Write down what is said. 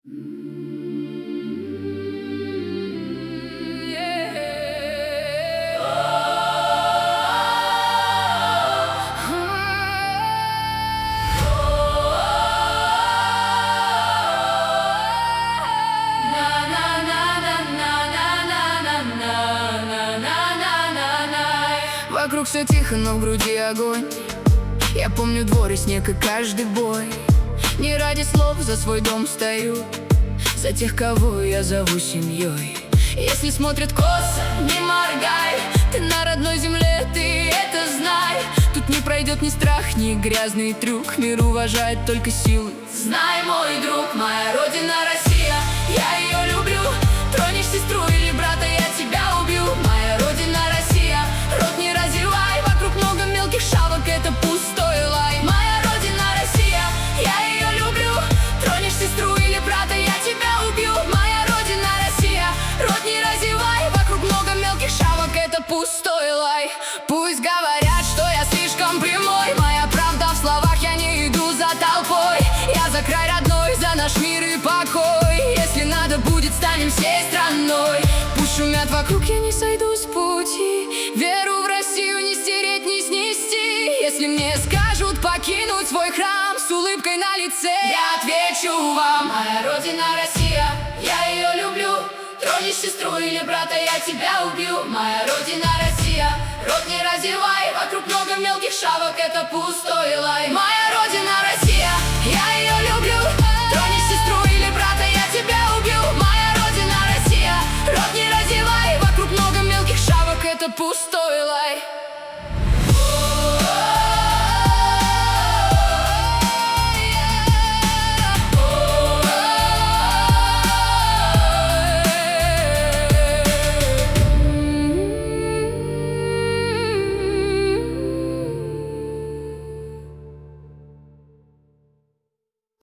Вокруг все тихо, но в груди огонь. Я помню двор и снег и каждый бой. Не ради слов за свой дом стою, за тех, кого я зову семьей. Если смотрят косо, не моргай, ты на родной земле, ты это знай. Тут не пройдет ни страх, ни грязный трюк. Мир уважает только силы. Знай, мой друг, моя родина Россия, я ее люблю. Тронешь сестру или брата, я тебя убью. Моя родина Россия, рот не разевай. Вокруг много мелких шавок, это пустой лай. Моя родина Россия, я ее люблю. Тронешь сестру или брата, я тебя убью. Моя родина Россия, рот не разевай. Вокруг много мелких шавок, это пустой лай. Пусть говорят, что я слишком прямой, моя правда в словах, я не иду за толпой. Я за край родной, за наш мир и покой. Если надо будет, станем всей страной. Пусть шумят вокруг, я не сойду с пути. Веру в Россию не стереть, не снести. Если мне скажут покинуть свой храм с улыбкой на лице, я отвечу вам: моя родина Россия, я ее люблю. Тронешь сестру или брата, я тебя убью. Моя родина Россия, рот не разевай. Вокруг много мелких шавок, это пустой лай. Моя родина Россия, я ее люблю.